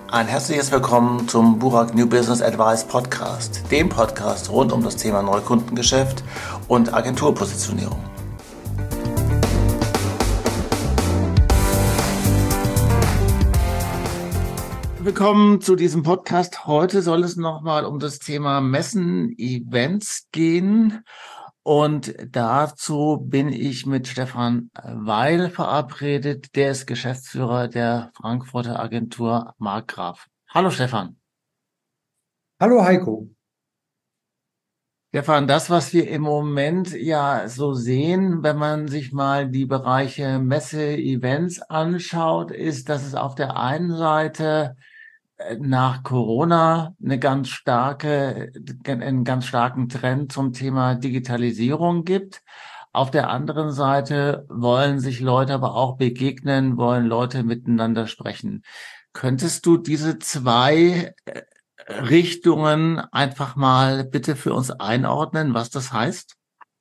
Ein herzliches Willkommen zum Burak New Business Advice Podcast, dem Podcast rund um das Thema Neukundengeschäft und Agenturpositionierung. Willkommen zu diesem Podcast. Heute soll es nochmal um das Thema Messen, Events gehen. Und dazu bin ich mit Stefan Weil verabredet. Der ist Geschäftsführer der Frankfurter Agentur Markgraf. Hallo Stefan. Hallo Heiko. Stefan, das, was wir im Moment ja so sehen, wenn man sich mal die Bereiche Messe, Events anschaut, ist, dass es auf der einen Seite nach Corona einen ganz starken Trend zum Thema Digitalisierung gibt. Auf der anderen Seite wollen sich Leute aber auch begegnen, wollen Leute miteinander sprechen. Könntest du diese zwei Richtungen einfach mal bitte für uns einordnen, was das heißt?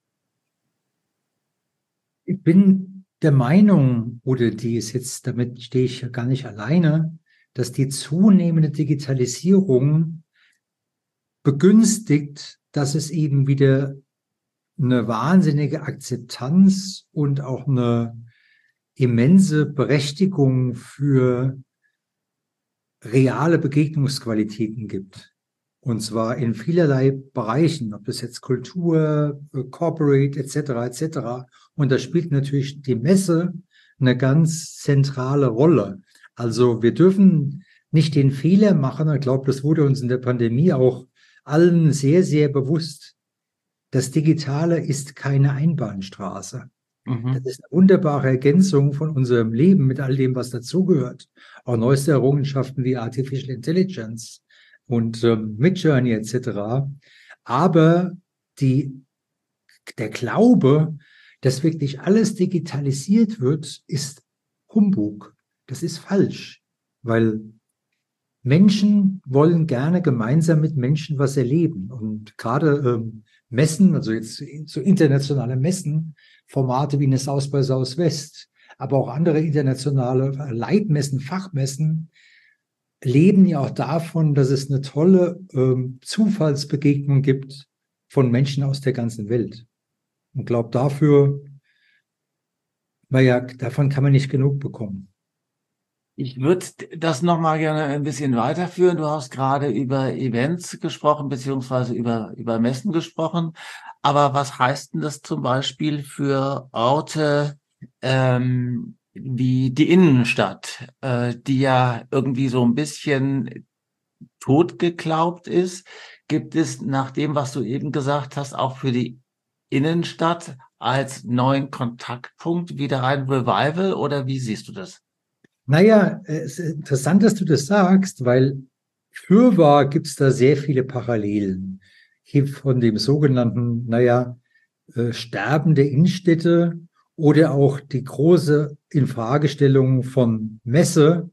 Ich bin der Meinung, damit stehe ich ja gar nicht alleine, dass die zunehmende Digitalisierung begünstigt, dass es eben wieder eine wahnsinnige Akzeptanz und auch eine immense Berechtigung für reale Begegnungsqualitäten gibt. Und zwar in vielerlei Bereichen, ob das jetzt Kultur, Corporate etc. Und da spielt natürlich die Messe eine ganz zentrale Rolle. Also wir dürfen nicht den Fehler machen, ich glaube, das wurde uns in der Pandemie auch allen sehr, sehr bewusst. Das Digitale ist keine Einbahnstraße. Das ist eine wunderbare Ergänzung von unserem Leben mit all dem, was dazugehört. Auch neueste Errungenschaften wie Artificial Intelligence und Midjourney etc. Aber der Glaube, dass wirklich alles digitalisiert wird, ist Humbug. Das ist falsch, weil Menschen wollen gerne gemeinsam mit Menschen was erleben. Und gerade Messen, also jetzt so internationale Messen, Formate wie eine South by Southwest, aber auch andere internationale Leitmessen, Fachmessen, leben ja auch davon, dass es eine tolle Zufallsbegegnung gibt von Menschen aus der ganzen Welt. Und glaube davon kann man nicht genug bekommen. Ich würde das nochmal gerne ein bisschen weiterführen. Du hast gerade über Events gesprochen, beziehungsweise über Messen gesprochen. Aber was heißt denn das zum Beispiel für Orte wie die Innenstadt, die ja irgendwie so ein bisschen tot geglaubt ist? Gibt es nach dem, was du eben gesagt hast, auch für die Innenstadt als neuen Kontaktpunkt wieder ein Revival oder wie siehst du das? Naja, es ist interessant, dass du das sagst, weil fürwahr gibt es da sehr viele Parallelen. Hier von dem sogenannten, Sterben der Innenstädte oder auch die große Infragestellung von Messe.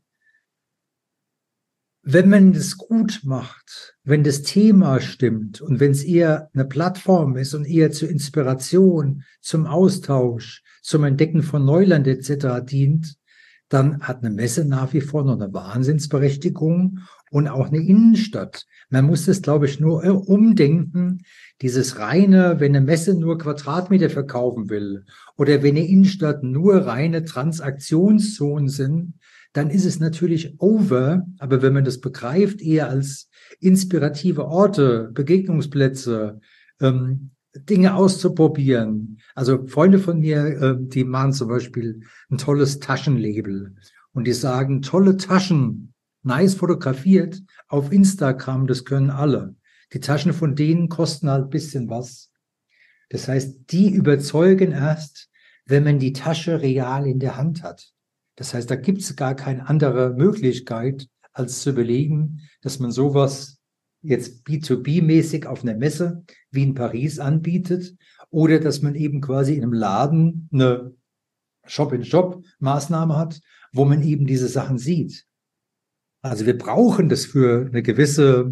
Wenn man das gut macht, wenn das Thema stimmt und wenn es eher eine Plattform ist und eher zur Inspiration, zum Austausch, zum Entdecken von Neuland etc. dient, dann hat eine Messe nach wie vor noch eine Wahnsinnsberechtigung und auch eine Innenstadt. Man muss das, glaube ich, nur umdenken. Dieses reine, wenn eine Messe nur Quadratmeter verkaufen will oder wenn eine Innenstadt nur reine Transaktionszonen sind, dann ist es natürlich over. Aber wenn man das begreift, eher als inspirative Orte, Begegnungsplätze, Dinge auszuprobieren. Also Freunde von mir, die machen zum Beispiel ein tolles Taschenlabel und die sagen, tolle Taschen, nice fotografiert auf Instagram, das können alle. Die Taschen von denen kosten halt ein bisschen was. Das heißt, die überzeugen erst, wenn man die Tasche real in der Hand hat. Das heißt, da gibt es gar keine andere Möglichkeit, als zu überlegen, dass man sowas jetzt B2B-mäßig auf einer Messe wie in Paris anbietet oder dass man eben quasi in einem Laden eine Shop-in-Shop-Maßnahme hat, wo man eben diese Sachen sieht. Also wir brauchen das für eine gewisse,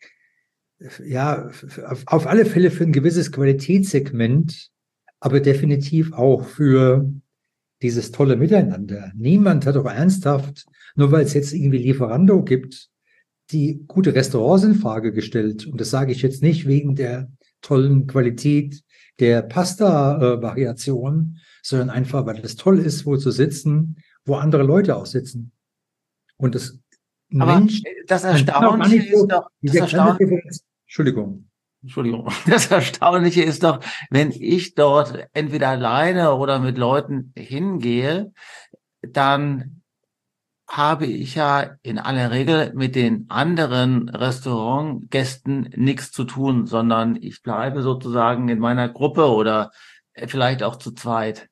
auf alle Fälle für ein gewisses Qualitätssegment, aber definitiv auch für dieses tolle Miteinander. Niemand hat doch ernsthaft, nur weil es jetzt irgendwie Lieferando gibt, die gute Restaurants in Frage gestellt. Und das sage ich jetzt nicht wegen der tollen Qualität der Pasta-Variation, sondern einfach, weil es toll ist, wo zu sitzen, wo andere Leute auch sitzen. Und das ein Aber Mensch, das man kann auch gar Erstaunliche nicht ist so, doch, das diese kleine Erstaunliche, Differenz, Entschuldigung. Entschuldigung, das Erstaunliche ist doch, wenn ich dort entweder alleine oder mit Leuten hingehe, dann habe ich ja in aller Regel mit den anderen Restaurantgästen nichts zu tun, sondern ich bleibe sozusagen in meiner Gruppe oder vielleicht auch zu zweit.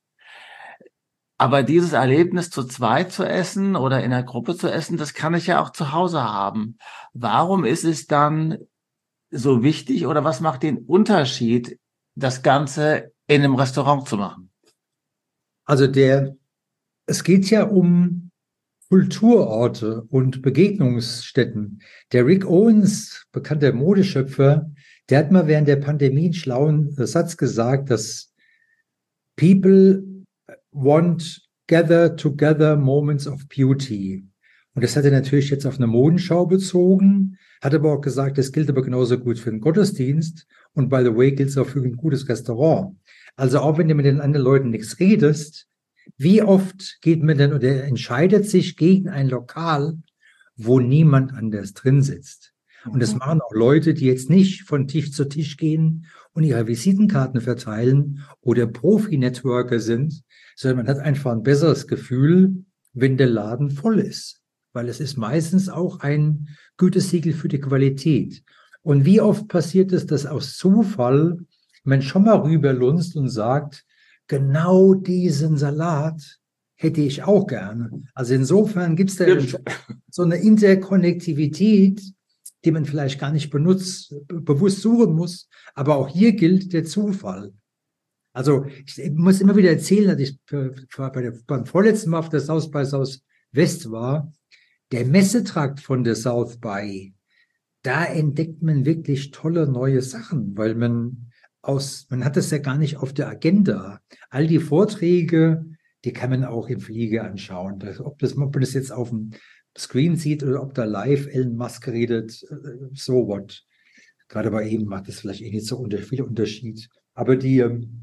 Aber dieses Erlebnis zu zweit zu essen oder in einer Gruppe zu essen, das kann ich ja auch zu Hause haben. Warum ist es dann so wichtig oder was macht den Unterschied, das Ganze in einem Restaurant zu machen? Also es geht ja um Kulturorte und Begegnungsstätten. Der Rick Owens, bekannter Modeschöpfer, der hat mal während der Pandemie einen schlauen Satz gesagt, dass People want gather together moments of beauty. Und das hat er natürlich jetzt auf eine Modenschau bezogen, hat aber auch gesagt, das gilt aber genauso gut für den Gottesdienst und by the way gilt es auch für ein gutes Restaurant. Also auch wenn du mit den anderen Leuten nichts redest, wie oft geht man denn oder entscheidet sich gegen ein Lokal, wo niemand anders drin sitzt? Und das machen auch Leute, die jetzt nicht von Tisch zu Tisch gehen und ihre Visitenkarten verteilen oder Profi-Networker sind, sondern man hat einfach ein besseres Gefühl, wenn der Laden voll ist. Weil es ist meistens auch ein Gütesiegel für die Qualität. Und wie oft passiert es, dass aus Zufall man schon mal rüberlunzt und sagt, genau diesen Salat hätte ich auch gerne. Also insofern gibt es da so eine Interkonnektivität, die man vielleicht gar nicht bewusst suchen muss. Aber auch hier gilt der Zufall. Also ich muss immer wieder erzählen, dass ich beim vorletzten Mal auf der South by Southwest war, der Messetrakt von der South by, da entdeckt man wirklich tolle neue Sachen, weil man hat das ja gar nicht auf der Agenda. All die Vorträge, die kann man auch im Flieger anschauen. Ob man das jetzt auf dem Screen sieht oder ob da live Elon Musk redet, so what. Gerade bei ihm macht das vielleicht eh nicht so viel Unterschied. Aber die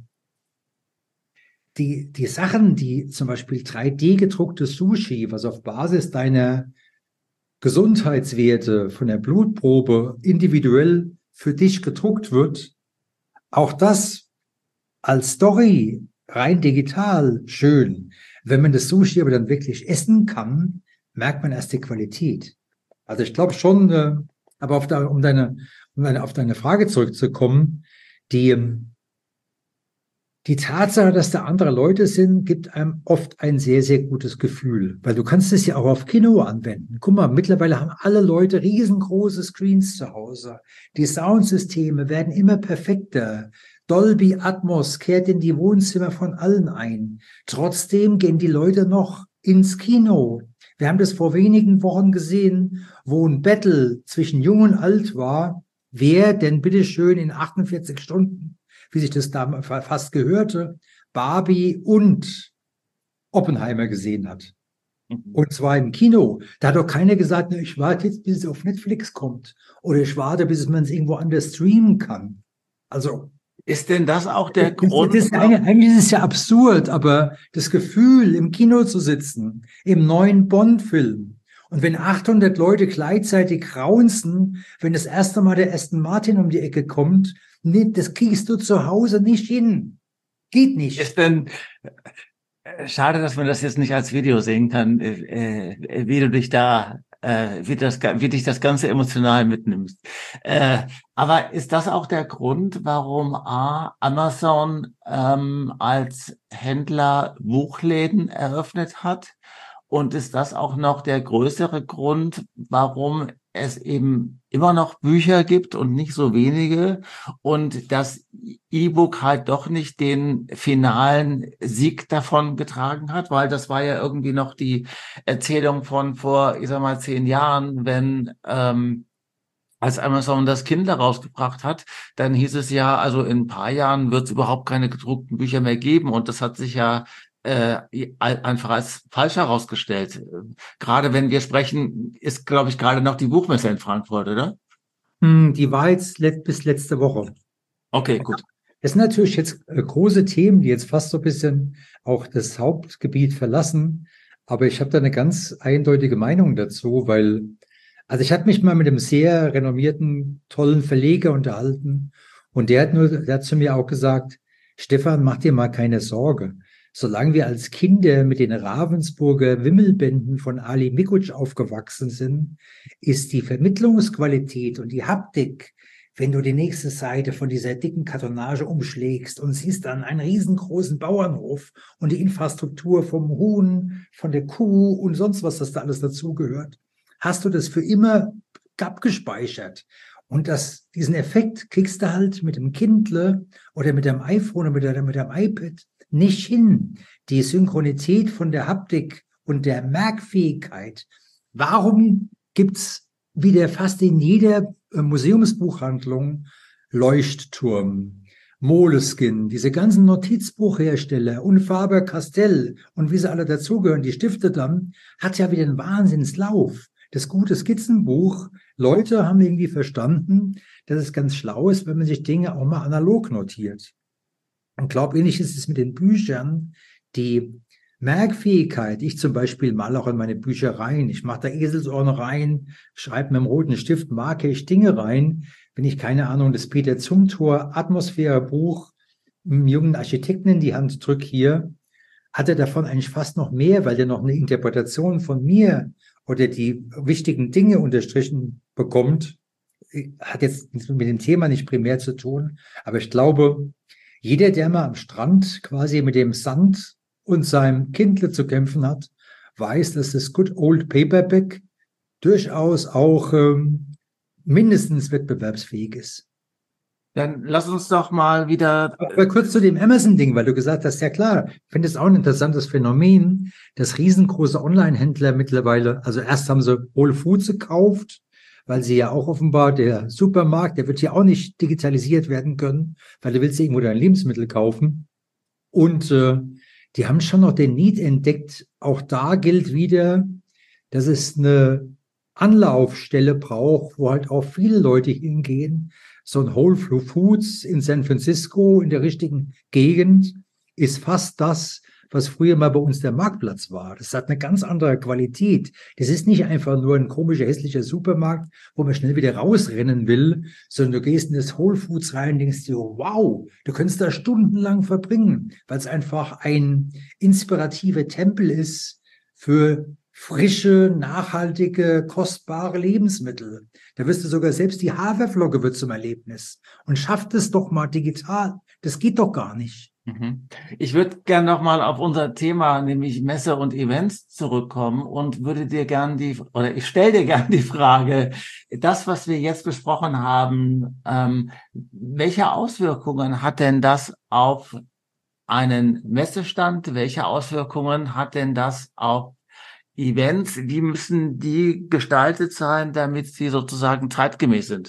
Sachen, die zum Beispiel 3D-gedrucktes Sushi, was auf Basis deiner Gesundheitswerte von der Blutprobe individuell für dich gedruckt wird, auch das als Story rein digital schön. Wenn man das Sushi aber dann wirklich essen kann, merkt man erst die Qualität. Also ich glaube schon, aber auf deine Frage zurückzukommen, die Tatsache, dass da andere Leute sind, gibt einem oft ein sehr, sehr gutes Gefühl, weil du kannst es ja auch auf Kino anwenden. Guck mal, mittlerweile haben alle Leute riesengroße Screens zu Hause. Die Soundsysteme werden immer perfekter. Dolby Atmos kehrt in die Wohnzimmer von allen ein. Trotzdem gehen die Leute noch ins Kino. Wir haben das vor wenigen Wochen gesehen, wo ein Battle zwischen Jung und Alt war. Wer denn bitteschön in 48 Stunden, wie sich das da fast gehörte, Barbie und Oppenheimer gesehen hat. Und zwar im Kino. Da hat doch keiner gesagt, na, ich warte jetzt, bis es auf Netflix kommt. Oder ich warte, bis man es irgendwo anders streamen kann. Also. Ist denn das auch der Grund? Eigentlich ist es ja absurd, aber das Gefühl, im Kino zu sitzen, im neuen Bond-Film, und wenn 800 Leute gleichzeitig raunzen, wenn das erste Mal der Aston Martin um die Ecke kommt, nee, das kriegst du zu Hause nicht hin. Geht nicht. Ist denn, schade, dass man das jetzt nicht als Video sehen kann, wie du dich da, wie dich das Ganze emotional mitnimmst. Aber ist das auch der Grund, warum Amazon als Händler Buchläden eröffnet hat? Und ist das auch noch der größere Grund, warum es eben immer noch Bücher gibt und nicht so wenige und das E-Book halt doch nicht den finalen Sieg davon getragen hat, weil das war ja irgendwie noch die Erzählung von vor, ich sag mal, 10 Jahren, wenn als Amazon das Kindle rausgebracht hat, dann hieß es ja, also in ein paar Jahren wird es überhaupt keine gedruckten Bücher mehr geben und das hat sich ja einfach als falsch herausgestellt. Gerade wenn wir sprechen, ist, glaube ich, gerade noch die Buchmesse in Frankfurt, oder? Die war jetzt bis letzte Woche. Okay, gut. Es sind natürlich jetzt große Themen, die jetzt fast so ein bisschen auch das Hauptgebiet verlassen. Aber ich habe da eine ganz eindeutige Meinung dazu, weil, also ich habe mich mal mit einem sehr renommierten, tollen Verleger unterhalten und der hat zu mir auch gesagt, Stefan, mach dir mal keine Sorge. Solange wir als Kinder mit den Ravensburger Wimmelbänden von Ali Mikuc aufgewachsen sind, ist die Vermittlungsqualität und die Haptik, wenn du die nächste Seite von dieser dicken Kartonage umschlägst und siehst dann einen riesengroßen Bauernhof und die Infrastruktur vom Huhn, von der Kuh und sonst was, das da alles dazugehört, hast du das für immer abgespeichert. Und diesen Effekt kriegst du halt mit dem Kindle oder mit dem iPhone oder mit dem iPad nicht hin. Die Synchronität von der Haptik und der Merkfähigkeit. Warum gibt's wieder fast in jeder Museumsbuchhandlung Leuchtturm, Moleskine, diese ganzen Notizbuchhersteller und Faber-Castell und wie sie alle dazugehören, die Stifte dann, hat ja wieder einen Wahnsinnslauf. Das gute Skizzenbuch, Leute haben irgendwie verstanden, dass es ganz schlau ist, wenn man sich Dinge auch mal analog notiert. Und glaube, ähnlich ist es mit den Büchern, die Merkfähigkeit. Ich zum Beispiel mal auch in meine Bücher rein. Ich mache da Eselsohren rein, schreibe mit dem roten Stift, marke ich Dinge rein. Wenn ich, keine Ahnung, das Peter Zumthor Atmosphäre-Buch einem jungen Architekten in die Hand drücke hier, hat er davon eigentlich fast noch mehr, weil der noch eine Interpretation von mir oder die wichtigen Dinge unterstrichen bekommt. Hat jetzt mit dem Thema nicht primär zu tun, aber ich glaube, jeder, der mal am Strand quasi mit dem Sand und seinem Kindle zu kämpfen hat, weiß, dass das Good Old Paperback durchaus auch mindestens wettbewerbsfähig ist. Dann lass uns doch mal wieder. Aber kurz zu dem Amazon-Ding, weil du gesagt hast, ja klar, ich finde es auch ein interessantes Phänomen, dass riesengroße Online-Händler mittlerweile, also erst haben sie Whole Foods gekauft, weil sie ja auch offenbar, der Supermarkt, der wird ja auch nicht digitalisiert werden können, weil du willst ja irgendwo dein Lebensmittel kaufen. Und die haben schon noch den Need entdeckt. Auch da gilt wieder, dass es eine Anlaufstelle braucht, wo halt auch viele Leute hingehen. So ein Whole Foods in San Francisco in der richtigen Gegend ist fast das, was früher mal bei uns der Marktplatz war. Das hat eine ganz andere Qualität. Das ist nicht einfach nur ein komischer, hässlicher Supermarkt, wo man schnell wieder rausrennen will, sondern du gehst in das Whole Foods rein und denkst dir, wow, du könntest da stundenlang verbringen, weil es einfach ein inspirativer Tempel ist für frische, nachhaltige, kostbare Lebensmittel. Da wirst du sogar selbst die Haferflocke wird zum Erlebnis. Und schafft es doch mal digital. Das geht doch gar nicht. Ich würde gern nochmal auf unser Thema, nämlich Messe und Events zurückkommen und würde dir gern ich stelle dir gern die Frage, das, was wir jetzt besprochen haben, welche Auswirkungen hat denn das auf einen Messestand? Welche Auswirkungen hat denn das auf Events? Wie müssen die gestaltet sein, damit sie sozusagen zeitgemäß sind?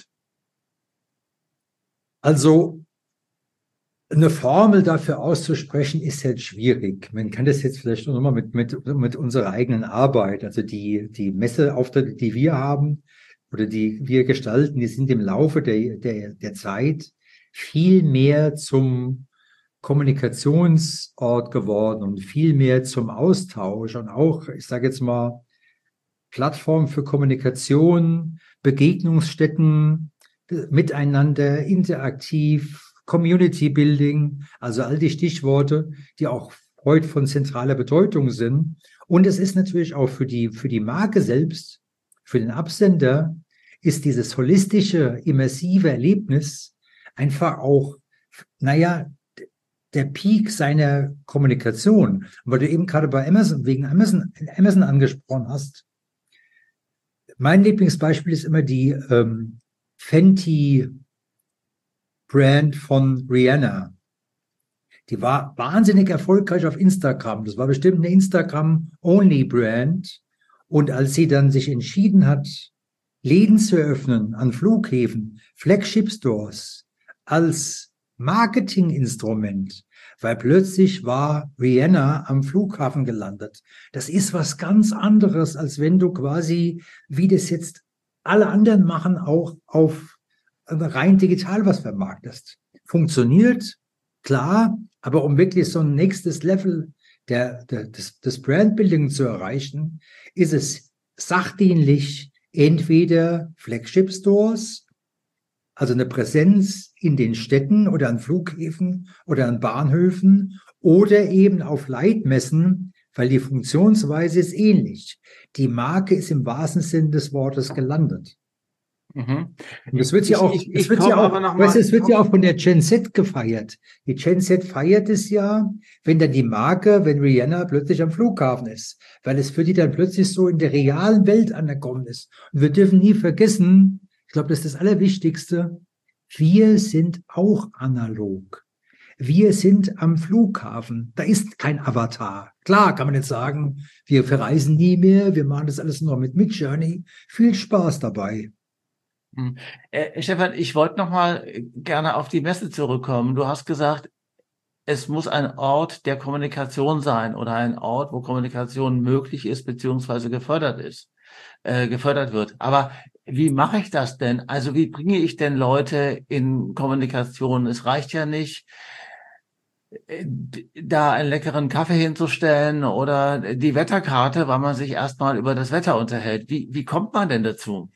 Also eine Formel dafür auszusprechen, ist jetzt schwierig. Man kann das jetzt vielleicht nochmal mit unserer eigenen Arbeit, also die Messeauftritte, die wir haben oder die wir gestalten, die sind im Laufe der Zeit viel mehr zum Kommunikationsort geworden und viel mehr zum Austausch und auch, ich sage jetzt mal, Plattform für Kommunikation, Begegnungsstätten, miteinander, interaktiv, Community Building, also all die Stichworte, die auch heute von zentraler Bedeutung sind. Und es ist natürlich auch für die Marke selbst, für den Absender, ist dieses holistische, immersive Erlebnis einfach auch, naja, der Peak seiner Kommunikation. Weil du eben gerade bei wegen Amazon angesprochen hast. Mein Lieblingsbeispiel ist immer die Fenty Brand von Rihanna. Die war wahnsinnig erfolgreich auf Instagram. Das war bestimmt eine Instagram-Only-Brand. Und als sie dann sich entschieden hat, Läden zu eröffnen an Flughäfen, Flagship-Stores, als Marketinginstrument, weil plötzlich war Rihanna am Flughafen gelandet. Das ist was ganz anderes, als wenn du quasi, wie das jetzt alle anderen machen, auch auf rein digital was vermarktest. Funktioniert, klar, aber um wirklich so ein nächstes Level des Brandbuilding zu erreichen, ist es sachdienlich entweder Flagship Stores, also eine Präsenz in den Städten oder an Flughäfen oder an Bahnhöfen oder eben auf Leitmessen, weil die Funktionsweise ist ähnlich. Die Marke ist im wahrsten Sinne des Wortes gelandet. Mhm. Und es wird ja auch, Ich komme aber noch mal. es wird ja auch von der Gen Z gefeiert. Die Gen Z feiert es ja, wenn dann die Marke, wenn Rihanna plötzlich am Flughafen ist, weil es für die dann plötzlich so in der realen Welt angekommen ist. Und wir dürfen nie vergessen, ich glaube, das ist das Allerwichtigste, wir sind auch analog. Wir sind am Flughafen. Da ist kein Avatar. Klar kann man jetzt sagen, wir verreisen nie mehr, wir machen das alles nur mit Midjourney. Viel Spaß dabei. Stefan, ich wollte noch mal gerne auf die Messe zurückkommen. Du hast gesagt, es muss ein Ort der Kommunikation sein oder ein Ort, wo Kommunikation möglich ist beziehungsweise gefördert wird. Aber wie mache ich das denn? Also wie bringe ich denn Leute in Kommunikation? Es reicht ja nicht, da einen leckeren Kaffee hinzustellen oder die Wetterkarte, weil man sich erstmal über das Wetter unterhält. Wie kommt man denn dazu?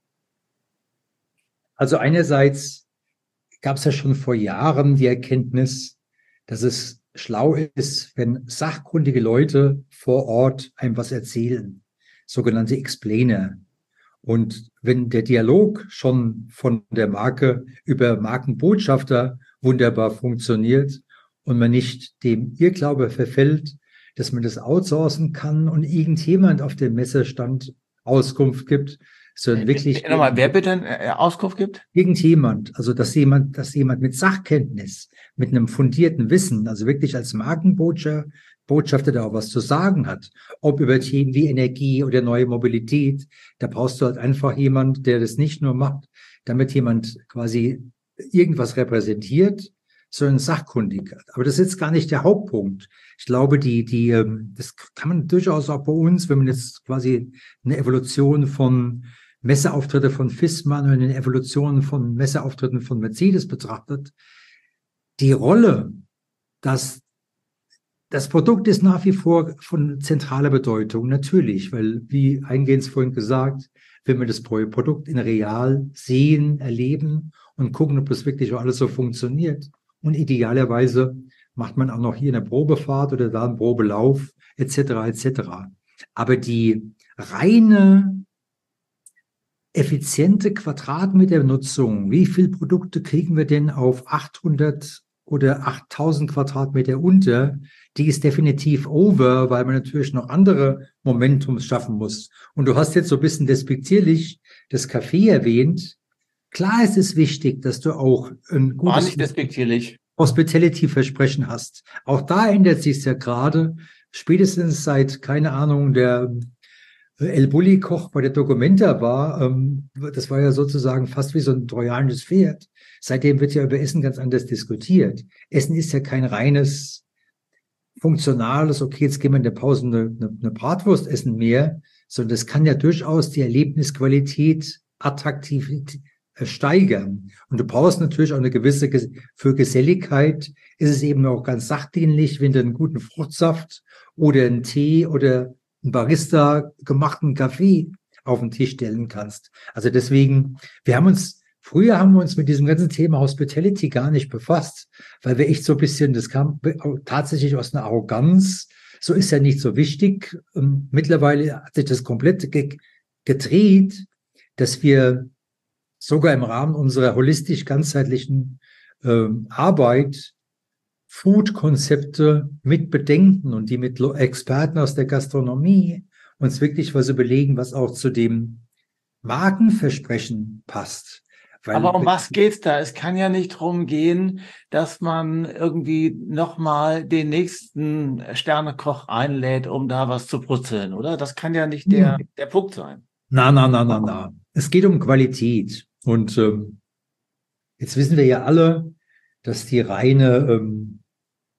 Also einerseits gab es ja schon vor Jahren die Erkenntnis, dass es schlau ist, wenn sachkundige Leute vor Ort einem was erzählen, sogenannte Explainer. Und wenn der Dialog schon von der Marke über Markenbotschafter wunderbar funktioniert und man nicht dem Irrglaube verfällt, dass man das outsourcen kann und irgendjemand auf dem Messestand Auskunft gibt, sondern wirklich Nochmal, wer bitte Auskunft gibt? irgendjemand, also dass jemand mit Sachkenntnis, mit einem fundierten Wissen, also wirklich als Botschafter da auch was zu sagen hat, ob über Themen wie Energie oder neue Mobilität, da brauchst du halt einfach jemand, der das nicht nur macht, damit jemand quasi irgendwas repräsentiert, sondern sachkundig. Aber das ist jetzt gar nicht der Hauptpunkt. Ich glaube, das kann man durchaus auch bei uns, wenn man jetzt quasi eine Evolution von Messeauftritte von Fissmann und eine Evolution von Messeauftritten von Mercedes betrachtet, die Rolle, dass das Produkt ist nach wie vor von zentraler Bedeutung, natürlich, weil, wie eingehend vorhin gesagt, wenn wir das Produkt in real sehen, erleben und gucken, ob das wirklich auch alles so funktioniert. Und idealerweise macht man auch noch hier eine Probefahrt oder da einen Probelauf, etc., etc. Aber die reine effiziente Quadratmeternutzung, wie viele Produkte kriegen wir denn auf 800 oder 8000 Quadratmeter unter, die ist definitiv over, weil man natürlich noch andere Momentums schaffen muss. Und du hast jetzt so ein bisschen despektierlich das Café erwähnt. Klar ist es wichtig, dass du auch ein War gutes nicht despektierlich. Hospitality-Versprechen hast. Auch da ändert sich es ja gerade, spätestens seit, keine Ahnung, der El Bulli-Koch bei der Documenta war, das war ja sozusagen fast wie so ein trojanisches Pferd. Seitdem wird ja über Essen ganz anders diskutiert. Essen ist ja kein reines, funktionales, okay, jetzt gehen wir in der Pause eine Bratwurst essen mehr, sondern das kann ja durchaus die Erlebnisqualität attraktiv steigern. Und du brauchst natürlich auch eine gewisse, für Geselligkeit ist es eben auch ganz sachdienlich, wenn du einen guten Fruchtsaft oder einen Tee oder einen Barista gemachten Kaffee auf den Tisch stellen kannst. Also deswegen, früher haben wir uns mit diesem ganzen Thema Hospitality gar nicht befasst, weil wir echt so ein bisschen, das kam tatsächlich aus einer Arroganz, so ist ja nicht so wichtig. Und mittlerweile hat sich das komplett gedreht, dass wir sogar im Rahmen unserer holistisch ganzheitlichen Arbeit Food-Konzepte mit bedenken und die mit Experten aus der Gastronomie uns wirklich was überlegen, was auch zu dem Markenversprechen passt. Aber um was geht's da? Es kann ja nicht drum gehen, dass man irgendwie nochmal den nächsten Sternekoch einlädt, um da was zu brutzeln, oder? Das kann ja nicht der Punkt sein. Na. Es geht um Qualität. Und jetzt wissen wir ja alle, dass die reine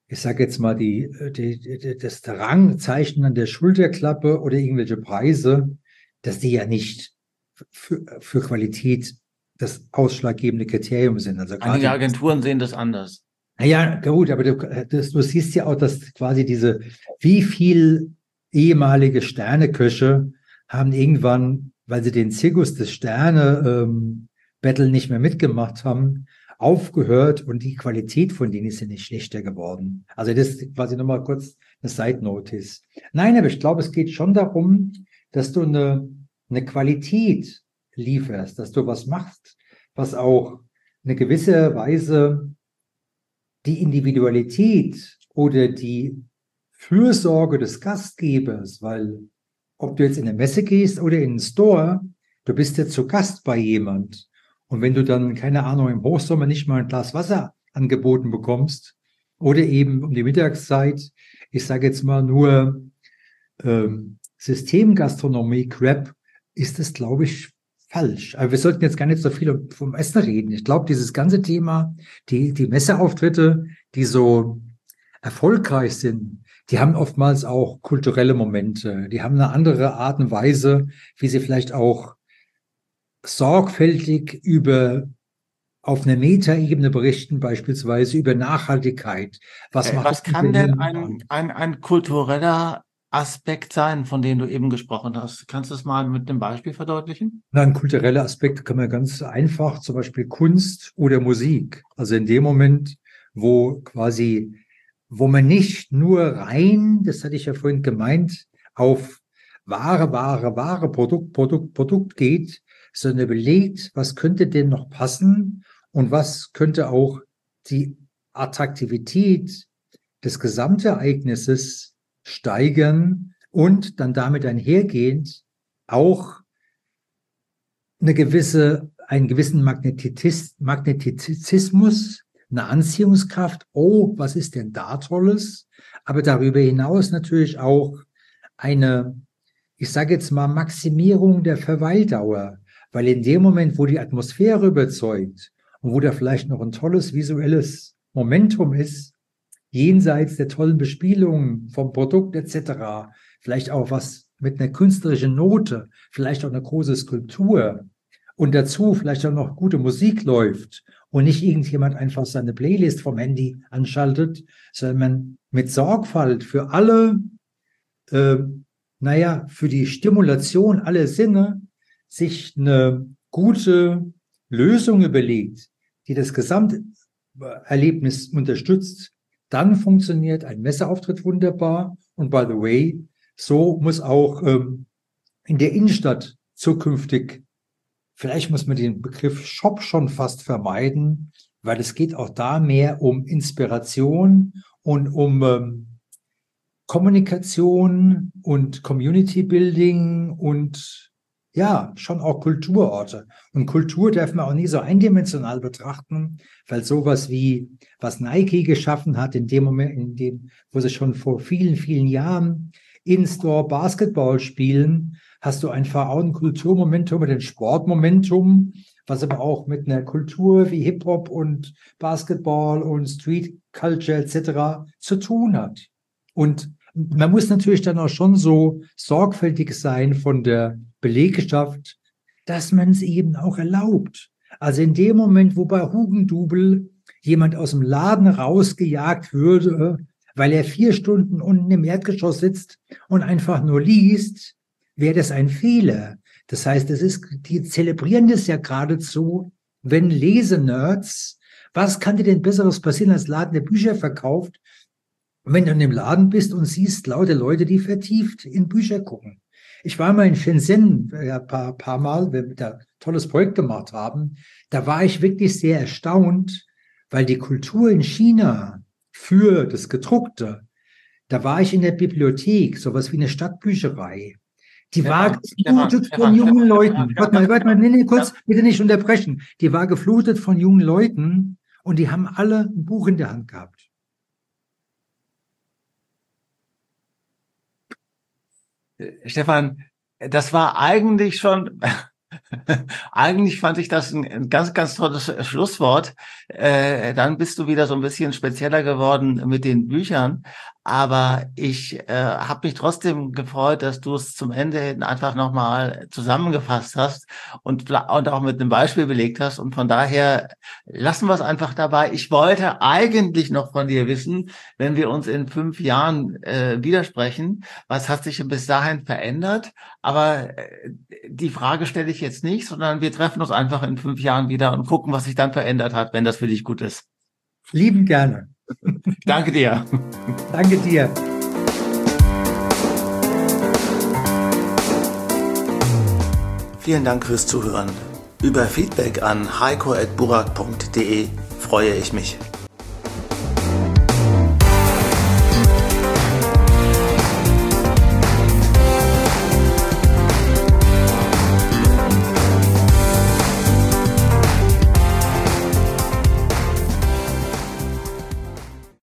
ich sage jetzt mal, das Rangzeichen an der Schulterklappe oder irgendwelche Preise, dass die ja nicht für Qualität das ausschlaggebende Kriterium sind. Also Einige gerade, Agenturen sehen das anders. naja, gut, aber du siehst ja auch, dass quasi wie viel ehemalige Sterneköche haben irgendwann, weil sie den Zirkus des Battle nicht mehr mitgemacht haben, aufgehört und die Qualität von denen ist ja nicht schlechter geworden. Also das ist quasi nochmal kurz eine Side Notice. Nein, aber ich glaube, es geht schon darum, dass du eine Qualität lieferst, dass du was machst, was auch eine gewisse Weise die Individualität oder die Fürsorge des Gastgebers, weil ob du jetzt in eine Messe gehst oder in einen Store, du bist ja zu Gast bei jemand. Und wenn du dann, keine Ahnung, im Hochsommer nicht mal ein Glas Wasser angeboten bekommst oder eben um die Mittagszeit, ich sage jetzt mal nur Systemgastronomie, Crap, ist das, glaube ich, falsch. Aber wir sollten jetzt gar nicht so viel vom Essen reden. Ich glaube, dieses ganze Thema, die Messeauftritte, die so erfolgreich sind, die haben oftmals auch kulturelle Momente. Die haben eine andere Art und Weise, wie sie vielleicht auch sorgfältig auf einer Metaebene berichten, beispielsweise über Nachhaltigkeit. Was macht das Was kann denn Unternehmen? ein kultureller Aspekt sein, von dem du eben gesprochen hast? Kannst du es mal mit einem Beispiel verdeutlichen? Na, ein kultureller Aspekt kann man ganz einfach, zum Beispiel Kunst oder Musik. Also in dem Moment, wo man nicht nur rein, das hatte ich ja vorhin gemeint, auf Ware, Produkt geht, sondern überlegt, was könnte denn noch passen und was könnte auch die Attraktivität des Gesamtereignisses steigern und dann damit einhergehend auch einen gewissen Magnetizismus, eine Anziehungskraft. Oh, was ist denn da Tolles? Aber darüber hinaus natürlich auch eine, ich sage jetzt mal, Maximierung der Verweildauer. Weil in dem Moment, wo die Atmosphäre überzeugt und wo da vielleicht noch ein tolles visuelles Momentum ist, jenseits der tollen Bespielung vom Produkt etc., vielleicht auch was mit einer künstlerischen Note, vielleicht auch eine große Skulptur und dazu vielleicht auch noch gute Musik läuft und nicht irgendjemand einfach seine Playlist vom Handy anschaltet, sondern man mit Sorgfalt für äh, für die Stimulation aller Sinne sich eine gute Lösung überlegt, die das Gesamterlebnis unterstützt, dann funktioniert ein Messeauftritt wunderbar. Und by the way, so muss auch in der Innenstadt zukünftig, vielleicht muss man den Begriff Shop schon fast vermeiden, weil es geht auch da mehr um Inspiration und um Kommunikation und Community Building und ja, schon auch Kulturorte. Und Kultur darf man auch nie so eindimensional betrachten, weil sowas wie, was Nike geschaffen hat, in dem Moment, wo sie schon vor vielen, vielen Jahren In-Store Basketball spielen, hast du einfach auch ein Kulturmomentum und ein Sportmomentum, was aber auch mit einer Kultur wie Hip-Hop und Basketball und Street Culture etc. zu tun hat. Und man muss natürlich dann auch schon so sorgfältig sein von der Belegschaft, dass man es eben auch erlaubt. Also in dem Moment, wo bei Hugendubel jemand aus dem Laden rausgejagt würde, weil er 4 Stunden unten im Erdgeschoss sitzt und einfach nur liest, wäre das ein Fehler. Das heißt, die zelebrieren das ja geradezu, wenn Lesenerds, was kann dir denn Besseres passieren als Laden, der Bücher verkauft, wenn du in dem Laden bist und siehst lauter Leute, die vertieft in Bücher gucken. Ich war mal in Shenzhen ein paar Mal, weil wir da ein tolles Projekt gemacht haben. Da war ich wirklich sehr erstaunt, weil die Kultur in China für das Gedruckte, da war ich in der Bibliothek, sowas wie eine Stadtbücherei. Die war geflutet von jungen Leuten. Warte mal, nee, kurz, bitte nicht unterbrechen. Die war geflutet von jungen Leuten und die haben alle ein Buch in der Hand gehabt. Stefan, das war eigentlich schon Eigentlich fand ich das ein ganz, ganz tolles Schlusswort. Dann bist du wieder so ein bisschen spezieller geworden mit den Büchern. Aber ich habe mich trotzdem gefreut, dass du es zum Ende hin einfach nochmal zusammengefasst hast und auch mit einem Beispiel belegt hast. Und von daher lassen wir es einfach dabei. Ich wollte eigentlich noch von dir wissen, wenn wir uns in 5 Jahren widersprechen, was hat sich bis dahin verändert? Aber die Frage stelle ich jetzt nicht, sondern wir treffen uns einfach in 5 Jahren wieder und gucken, was sich dann verändert hat, wenn das für dich gut ist. Lieben gerne. Danke dir. Danke dir. Vielen Dank fürs Zuhören. Über Feedback an heiko@burak.de freue ich mich.